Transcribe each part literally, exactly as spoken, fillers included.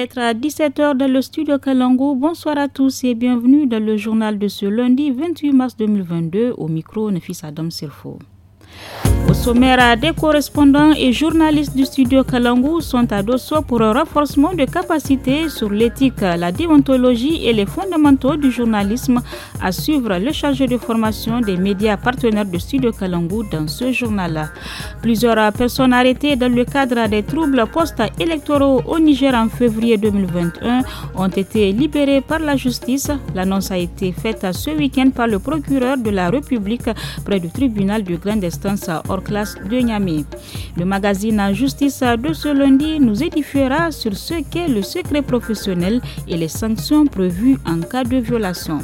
d'être à dix-sept heures dans le studio Kalangu. Bonsoir à tous et bienvenue dans le journal de ce lundi vingt-huit mars deux mille vingt-deux. Au micro, Nafis Adam Sirfo. Au sommaire, des correspondants et journalistes du studio Kalangu sont à Dosso pour un renforcement de capacité sur l'éthique, la déontologie et les fondamentaux du journalisme, à suivre le chargé de formation des médias partenaires du studio Kalangu dans ce journal. Plusieurs personnes arrêtées dans le cadre des troubles post-électoraux au Niger en février deux mille vingt et un ont été libérées par la justice. L'annonce a été faite ce week-end par le procureur de la République près du tribunal de grande instance hors classe de Niamey. Le magazine Justice de ce lundi nous édifiera sur ce qu'est le secret professionnel et les sanctions prévues en cas de violation.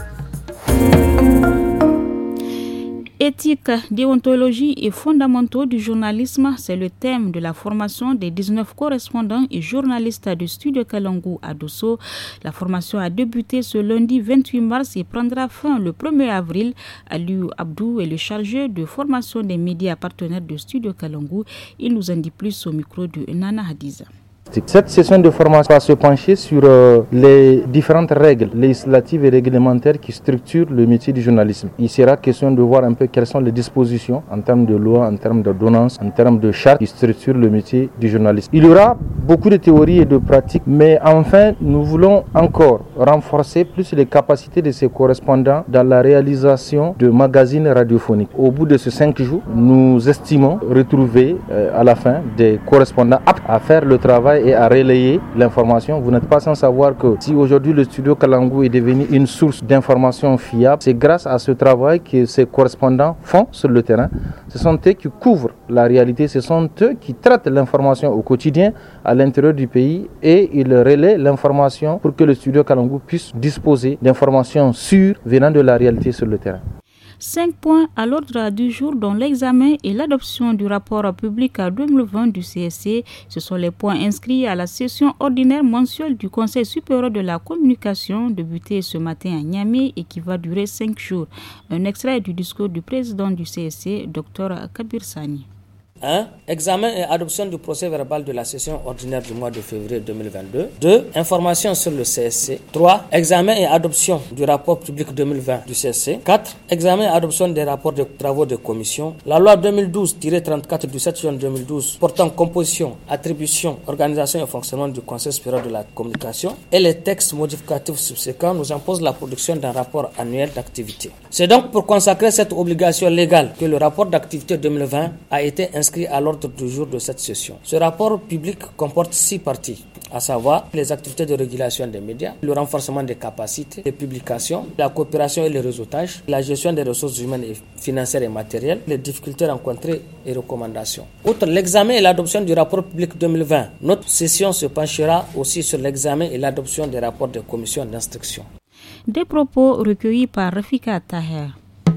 Éthique, déontologie et fondamentaux du journalisme, c'est le thème de la formation des dix-neuf correspondants et journalistes du studio Kalangu à Dosso. La formation a débuté ce lundi vingt-huit mars et prendra fin le premier avril. Aliou Abdou est le chargé de formation des médias partenaires du studio Kalangu. Il nous en dit plus au micro de Nana Hadiza. Cette session de formation va se pencher sur euh, les différentes règles législatives et réglementaires qui structurent le métier du journalisme. Il sera question de voir un peu quelles sont les dispositions en termes de loi, en termes d'ordonnances, en termes de chartes qui structurent le métier du journalisme. Il y aura beaucoup de théories et de pratiques, mais enfin, nous voulons encore renforcer plus les capacités de ces correspondants dans la réalisation de magazines radiophoniques. Au bout de ces cinq jours, nous estimons retrouver euh, à la fin des correspondants aptes à faire le travail et à relayer l'information. Vous n'êtes pas sans savoir que si aujourd'hui le studio Kalangu est devenu une source d'information fiable, c'est grâce à ce travail que ces correspondants font sur le terrain. Ce sont eux qui couvrent la réalité, ce sont eux qui traitent l'information au quotidien à l'intérieur du pays et ils relaient l'information pour que le studio Kalangu puisse disposer d'informations sûres venant de la réalité sur le terrain. Cinq points à l'ordre du jour, dont l'examen et l'adoption du rapport public deux mille vingt du C S C. Ce sont les points inscrits à la session ordinaire mensuelle du Conseil supérieur de la communication, débutée ce matin à Niamey et qui va durer cinq jours. Un extrait du discours du président du C S C, Dr Kabir Sani. un. Examen et adoption du procès verbal de la session ordinaire du mois de février deux mille vingt-deux. deux. Information sur le C S C. trois. Examen et adoption du rapport public deux mille vingt du C S C. quatre. Examen et adoption des rapports de travaux de commission. La loi deux mille douze tiret trente-quatre du sept juin deux mille douze portant composition, attribution, organisation et fonctionnement du Conseil supérieur de la communication et les textes modificatifs subséquents nous imposent la production d'un rapport annuel d'activité. C'est donc pour consacrer cette obligation légale que le rapport d'activité deux mille vingt a été inscrit à l'ordre du jour de cette session. Ce rapport public comporte six parties, à savoir les activités de régulation des médias, le renforcement des capacités, les publications, la coopération et le réseautage, la gestion des ressources humaines et financières et matérielles, les difficultés rencontrées et recommandations. Outre l'examen et l'adoption du rapport public deux mille vingt, notre session se penchera aussi sur l'examen et l'adoption des rapports des commissions d'instruction. Des propos recueillis par Rafika Taher.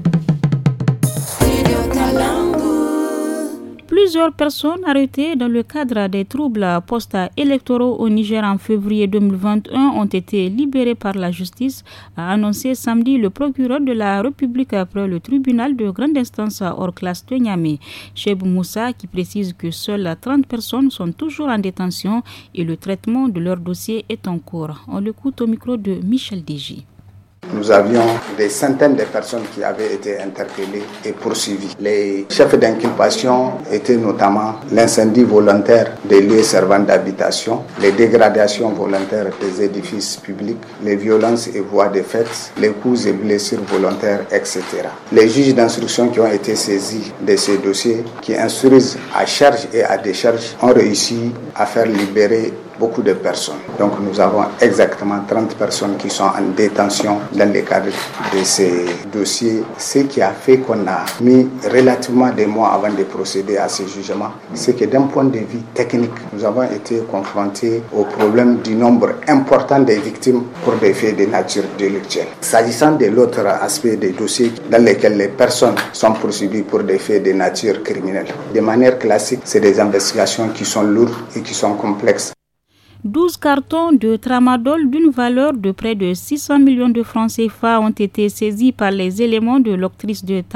Plusieurs personnes arrêtées dans le cadre des troubles post-électoraux au Niger en février deux mille vingt et un ont été libérées par la justice, a annoncé samedi le procureur de la République après le tribunal de grande instance hors classe de Niamey. Cheb Moussa qui précise que seules trente personnes sont toujours en détention et le traitement de leur dossier est en cours. On l'écoute au micro de Michel Deji. Nous avions des centaines de personnes qui avaient été interpellées et poursuivies. Les chefs d'inculpation étaient notamment l'incendie volontaire des lieux servant d'habitation, les dégradations volontaires des édifices publics, les violences et voies de fait, les coups et blessures volontaires, et cetera. Les juges d'instruction qui ont été saisis de ces dossiers, qui instruisent à charge et à décharge, ont réussi à faire libérer beaucoup de personnes. Donc nous avons exactement trente personnes qui sont en détention dans le cadre de ces dossiers. Ce qui a fait qu'on a mis relativement des mois avant de procéder à ce jugement, c'est que d'un point de vue technique, nous avons été confrontés au problème du nombre important de victimes pour des faits de nature délictuelle. S'agissant de l'autre aspect des dossiers dans lesquels les personnes sont poursuivies pour des faits de nature criminelle, de manière classique, c'est des investigations qui sont lourdes et qui sont complexes. douze cartons de tramadol d'une valeur de près de six cents millions de francs C F A ont été saisis par les éléments de l'octrice de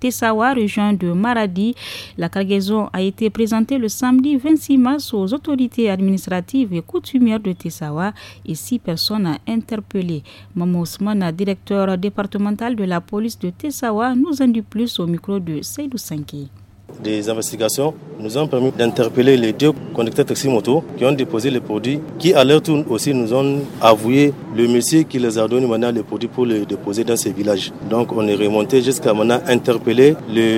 Tessawa, région de Maradi. La cargaison a été présentée le samedi vingt-six mars aux autorités administratives et coutumières de Tessawa et six personnes interpellées. Maman Ousmane, directeur départemental de la police de Tessawa, nous en dit plus au micro de Seydou Sanki. Des investigations nous ont permis d'interpeller les deux conducteurs taxi-moto qui ont déposé les produits, qui à leur tour aussi nous ont avoué le monsieur qui les a donné maintenant les produits pour les déposer dans ces villages. Donc on est remonté jusqu'à maintenant interpeller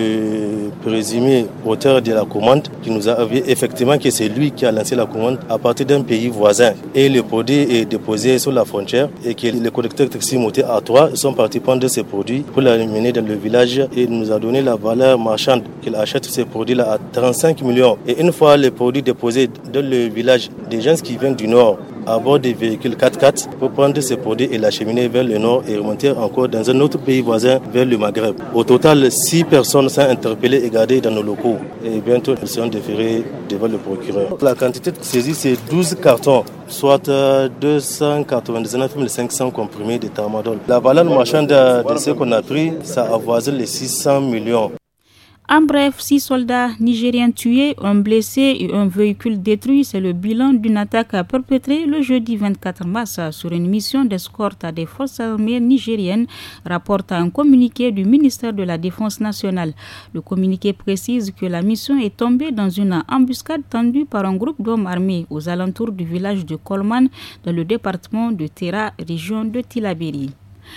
le présumé auteur de la commande qui nous a avoué effectivement que c'est lui qui a lancé la commande à partir d'un pays voisin. Et le produit est déposé sur la frontière et que les conducteurs taxi-moto à trois sont partis prendre ces produits pour les mener dans le village et il nous a donné la valeur marchande qu'il achète ces produits-là à trente-cinq millions. Et une fois les produits déposés dans le village, des gens qui viennent du nord à bord des véhicules quatre-quatre pour prendre ces produits et l'acheminer vers le nord et remonter encore dans un autre pays voisin vers le Maghreb. Au total, six personnes sont interpellées et gardées dans nos locaux et bientôt elles seront déférées devant le procureur. La quantité saisie c'est douze cartons, soit deux cent quatre-vingt-dix-neuf mille cinq cents comprimés de tramadol. La valeur marchande de ce qu'on a pris, ça avoisine les six cents millions. En bref, six soldats nigériens tués, un blessé et un véhicule détruit. C'est le bilan d'une attaque perpétrée le jeudi vingt-quatre mars sur une mission d'escorte des forces armées nigériennes, rapporte un communiqué du ministère de la Défense nationale. Le communiqué précise que la mission est tombée dans une embuscade tendue par un groupe d'hommes armés aux alentours du village de Kolman, dans le département de Terra, région de Tillabéri.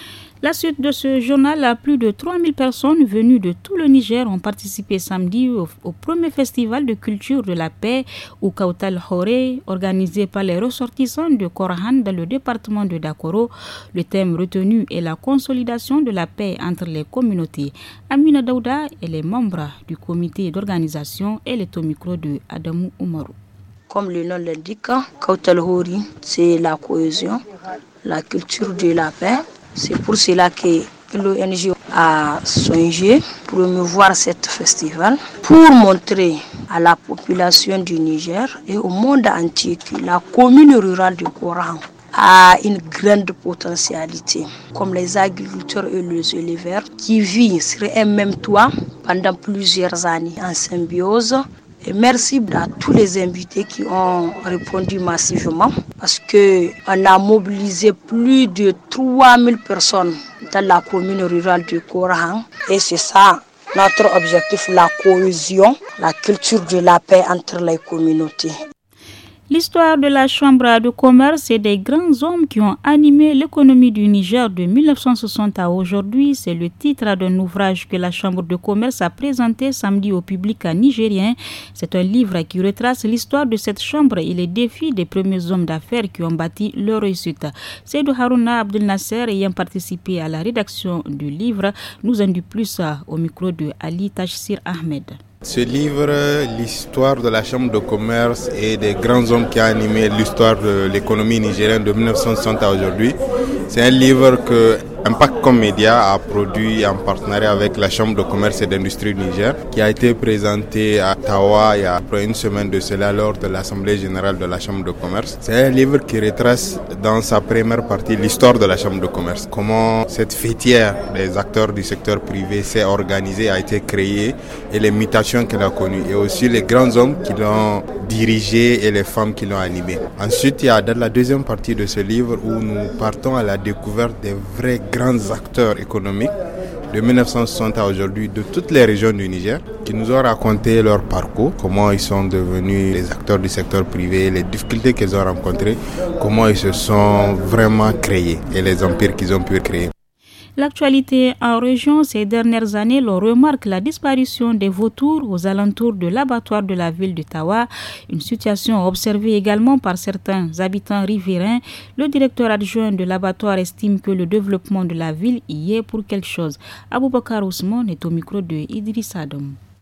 La suite de ce journal, plus de trois mille personnes venues de tout le Niger ont participé samedi au, au premier festival de culture de la paix au Kautal Hore, organisé par les ressortissants de Korahan dans le département de Dakoro. Le thème retenu est la consolidation de la paix entre les communautés. Amina Daouda est les membres du comité d'organisation et est au micro de Adamou Oumarou. Comme le nom l'indique, Kautal Hore, c'est la cohésion, la culture de la paix. C'est pour cela que l'O N G a songé promouvoir ce festival pour montrer à la population du Niger et au monde entier que la commune rurale de Korahan a une grande potentialité, comme les agriculteurs et les éleveurs qui vivent sur un même toit pendant plusieurs années en symbiose. Et merci à tous les invités qui ont répondu massivement parce qu'on a mobilisé plus de trois mille personnes dans la commune rurale de Korahan. Et c'est ça notre objectif, la cohésion, la culture de la paix entre les communautés. L'histoire de la Chambre de commerce et des grands hommes qui ont animé l'économie du Niger de mille neuf cent soixante à aujourd'hui, c'est le titre d'un ouvrage que la Chambre de commerce a présenté samedi au public nigérien. C'est un livre qui retrace l'histoire de cette chambre et les défis des premiers hommes d'affaires qui ont bâti leur réussite. Seydou Harouna Abdel Nasser ayant participé à la rédaction du livre nous en dit plus au micro de Ali Tachsir Ahmed. Ce livre, l'histoire de la Chambre de commerce et des grands hommes qui ont animé l'histoire de l'économie nigérienne de mille neuf cent soixante à aujourd'hui, c'est un livre que Impact comme Média a produit en partenariat avec la Chambre de commerce et d'industrie du Niger, qui a été présenté à Tawa il y a après une semaine de cela lors de l'Assemblée générale de la Chambre de commerce. C'est un livre qui retrace dans sa première partie l'histoire de la Chambre de commerce, comment cette fêtière des acteurs du secteur privé s'est organisée, a été créée et les mutations qu'elle a connues, et aussi les grands hommes qui l'ont dirigée et les femmes qui l'ont animée. Ensuite, il y a dans la deuxième partie de ce livre où nous partons à la découverte des vrais grands acteurs économiques de mille neuf cent soixante à aujourd'hui de toutes les régions du Niger qui nous ont raconté leur parcours, comment ils sont devenus les acteurs du secteur privé, les difficultés qu'ils ont rencontrées, comment ils se sont vraiment créés et les empires qu'ils ont pu créer. L'actualité en région ces dernières années, l'on remarque la disparition des vautours aux alentours de l'abattoir de la ville de Tawa, une situation observée également par certains habitants riverains. Le directeur adjoint de l'abattoir estime que le développement de la ville y est pour quelque chose. Aboubakar Ousmane est au micro de Idriss Adam.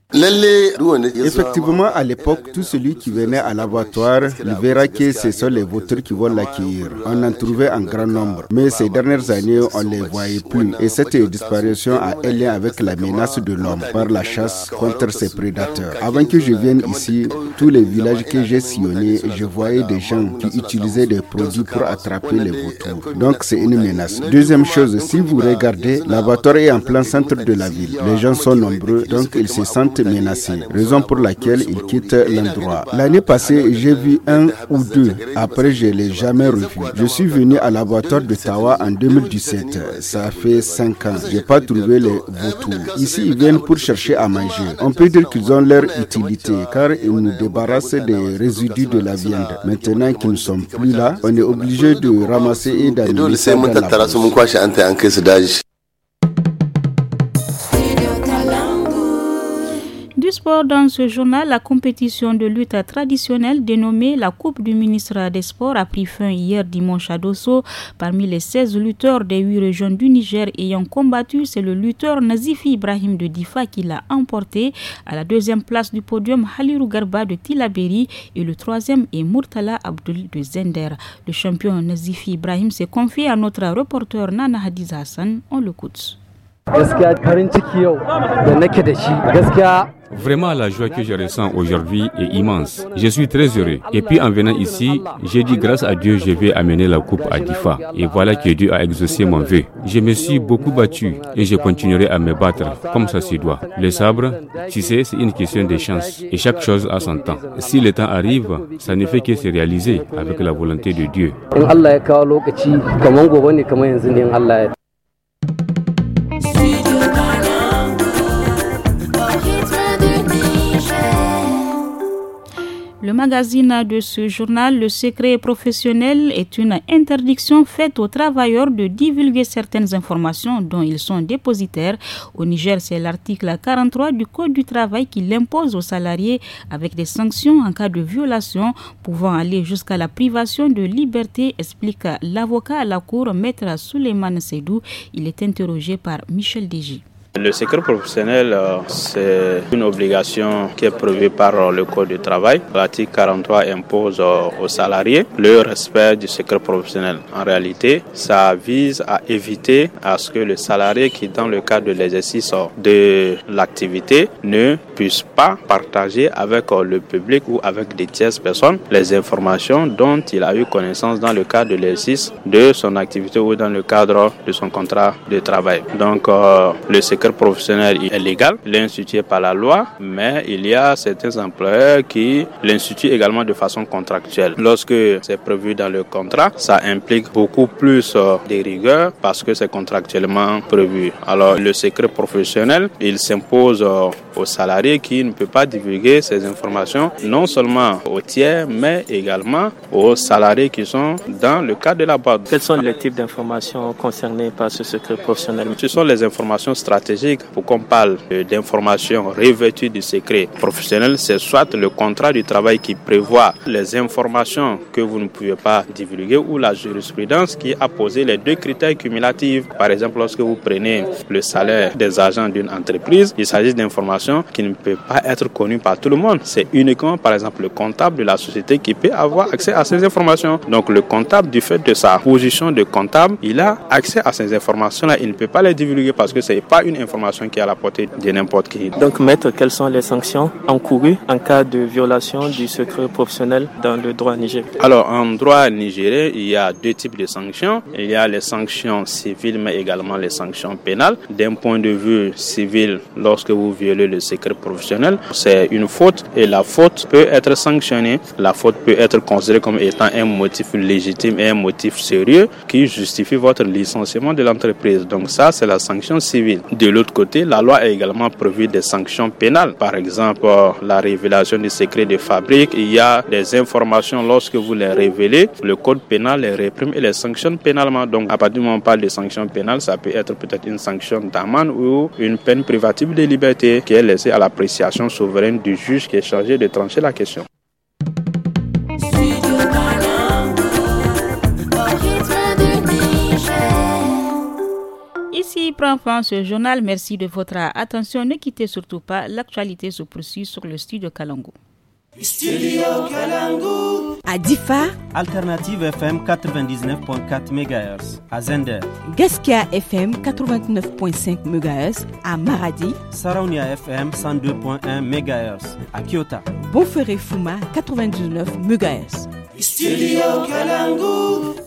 Effectivement, à l'époque, tout celui qui venait à l'abattoir, il verra que ce sont les vautours qui vont l'accueillir. On en trouvait en grand nombre. Mais ces dernières années, on ne les voyait plus. Et cette disparition a un lien avec la menace de l'homme par la chasse contre ses prédateurs. Avant que je vienne ici, tous les villages que j'ai sillonnés, je voyais des gens qui utilisaient des produits pour attraper les vautours. Donc c'est une menace. Deuxième chose, si vous regardez, l'abattoir est en plein centre de la ville. Les gens sont nombreux, donc ils se sentent menacés. Raison pour laquelle ils quittent l'endroit. L'année passée, j'ai vu un ou deux. Après, je ne l'ai jamais revu. Je suis venu à l'abattoir de Tawa en deux mille dix-sept. Ça fait cinq ans. Je n'ai pas trouvé les vautours. Ici, ils viennent pour chercher à manger. On peut dire qu'ils ont leur utilité, car ils nous débarrassent des résidus de la viande. Maintenant qu'ils ne sont plus là, on est obligé de ramasser et d'amener ça dans la poche. Du sport dans ce journal, la compétition de lutte traditionnelle dénommée la Coupe du ministre des Sports a pris fin hier dimanche à Dosso. Parmi les seize lutteurs des huit régions du Niger ayant combattu, c'est le lutteur Nazifi Ibrahim de Difa qui l'a emporté. À la deuxième place du podium, Halirou Garba de Tilaberi et le troisième est Murtala Abdul de Zender. Le champion Nazifi Ibrahim s'est confié à notre reporter Nana Hadiza Hassan. On l'écoute. Vraiment, la joie que je ressens aujourd'hui est immense. Je suis très heureux. Et puis en venant ici, j'ai dit grâce à Dieu, je vais amener la coupe à Difa. Et voilà que Dieu a exaucé mon vœu. Je me suis beaucoup battu et je continuerai à me battre comme ça se doit. Le sabre, tu sais, c'est une question de chance. Et chaque chose a son temps. Si le temps arrive, ça ne fait que se réaliser avec la volonté de Dieu. Le magazine de ce journal, Le Secret professionnel, est une interdiction faite aux travailleurs de divulguer certaines informations dont ils sont dépositaires. Au Niger, c'est l'article quarante-trois du Code du travail qui l'impose aux salariés avec des sanctions en cas de violation pouvant aller jusqu'à la privation de liberté, explique l'avocat à la cour, Maître Souleymane Seydou. Il est interrogé par Michel Deji. Le secret professionnel, c'est une obligation qui est prévue par le Code du travail. L'article quarante-trois impose aux salariés le respect du secret professionnel. En réalité, ça vise à éviter à ce que le salarié qui, dans le cadre de l'exercice de l'activité, ne puisse pas partager avec le public ou avec des tierces personnes les informations dont il a eu connaissance dans le cadre de l'exercice de son activité ou dans le cadre de son contrat de travail. Donc, euh, le secret professionnel est légal, il est institué par la loi, mais il y a certains employeurs qui l'instituent également de façon contractuelle. Lorsque c'est prévu dans le contrat, ça implique beaucoup plus euh, de rigueur parce que c'est contractuellement prévu. Alors le secret professionnel, il s'impose euh, aux salariés qui ne peuvent pas divulguer ces informations, non seulement aux tiers, mais également aux salariés qui sont dans le cadre de la boîte. Quels sont les types d'informations concernées par ce secret professionnel? Ce sont les informations stratégiques. Pour qu'on parle d'informations revêtues du secret professionnel, c'est soit le contrat du travail qui prévoit les informations que vous ne pouvez pas divulguer ou la jurisprudence qui a posé les deux critères cumulatifs. Par exemple, lorsque vous prenez le salaire des agents d'une entreprise, il s'agit d'informations qui ne peuvent pas être connues par tout le monde. C'est uniquement, par exemple, le comptable de la société qui peut avoir accès à ces informations. Donc, le comptable, du fait de sa position de comptable, il a accès à ces informations-là. Il ne peut pas les divulguer parce que ce n'est pas une information qui est à la portée de n'importe qui. Donc, maître, quelles sont les sanctions encourues en cas de violation du secret professionnel dans le droit nigérien? Alors, en droit nigérien, il y a deux types de sanctions. Il y a les sanctions civiles, mais également les sanctions pénales. D'un point de vue civil, lorsque vous violez le secret professionnel, c'est une faute et la faute peut être sanctionnée. La faute peut être considérée comme étant un motif légitime et un motif sérieux qui justifie votre licenciement de l'entreprise. Donc ça, c'est la sanction civile. De l'autre côté, la loi a également prévu des sanctions pénales. Par exemple, la révélation du secret de fabrique. Il y a des informations, lorsque vous les révélez, le code pénal les réprime et les sanctionne pénalement. Donc, à partir du moment où on parle de sanctions pénales, ça peut être peut-être une sanction d'amende ou une peine privative de liberté qui est laissée à l'appréciation souveraine du juge qui est chargé de trancher la question. Ici Ici prend fin ce journal. Merci de votre attention. Ne quittez surtout pas. L'actualité se poursuit sur le studio Kalangu. Studio Kalangu. À Difa, Alternative F M quatre-vingt-dix-neuf virgule quatre mégahertz. À Zender, Gaskia F M quatre-vingt-neuf virgule cinq mégahertz. À Maradi, Saraunia F M cent deux virgule un mégahertz. À Kyoto, Bonferré Fuma quatre-vingt-dix-neuf mégahertz. Studio Kalangu.